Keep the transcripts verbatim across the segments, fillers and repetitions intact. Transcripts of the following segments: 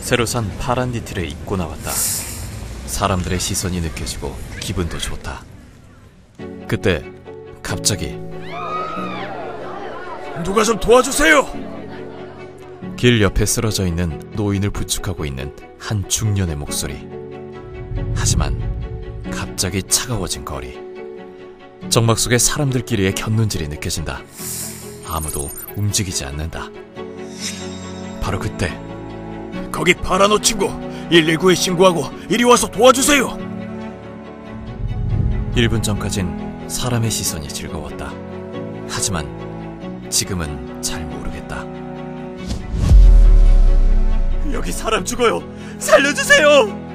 새로 산 파란 니트를 입고 나왔다. 사람들의 시선이 느껴지고 기분도 좋다. 그때 갑자기 누가 좀 도와주세요! 길 옆에 쓰러져 있는 노인을 부축하고 있는 한 중년의 목소리. 하지만 갑자기 차가워진 거리. 정막 속에 사람들끼리의 곁눈질이 느껴진다. 아무도 움직이지 않는다. 바로 그때 거기 파란 옷 친구, 일일구에 신고하고 이리 와서 도와주세요! 일 분 전까진 사람의 시선이 즐거웠다. 하지만 지금은 잘 모르겠다. 여기 사람 죽어요! 살려주세요!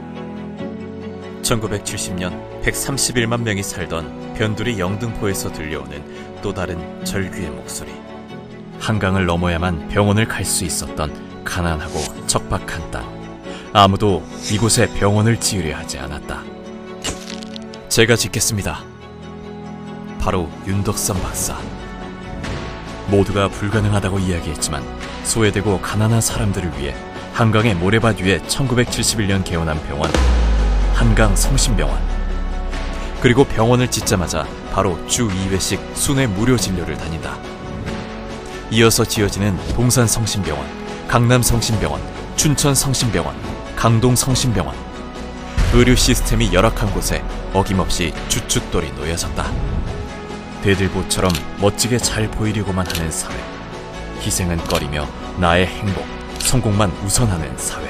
천구백칠십 년 백삼십일만 명이 살던 변두리 영등포에서 들려오는 또 다른 절규의 목소리. 한강을 넘어야만 병원을 갈 수 있었던 가난하고 척박한 땅. 아무도 이곳에 병원을 지으려 하지 않았다. 제가 짓겠습니다. 바로 윤덕삼 박사. 모두가 불가능하다고 이야기했지만 소외되고 가난한 사람들을 위해 한강의 모래밭 위에 천구백칠십일 년 개원한 병원, 한강 성심병원. 그리고 병원을 짓자마자 바로 주 이 회씩 순회 무료 진료를 다닌다. 이어서 지어지는 동산 성심병원, 강남 성심병원, 춘천 성심병원, 강동 성심병원. 의료 시스템이 열악한 곳에 어김없이 주춧돌이 놓여졌다. 대들보처럼 멋지게 잘 보이려고만 하는 사회. 희생은 꺼리며 나의 행복, 성공만 우선하는 사회.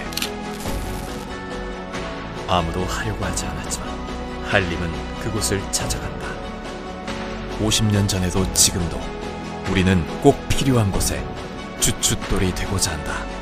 아무도 하려고 하지 않았지만 한림은 그곳을 찾아간다. 오십 년 전에도 지금도 우리는 꼭 필요한 곳에 주춧돌이 되고자 한다.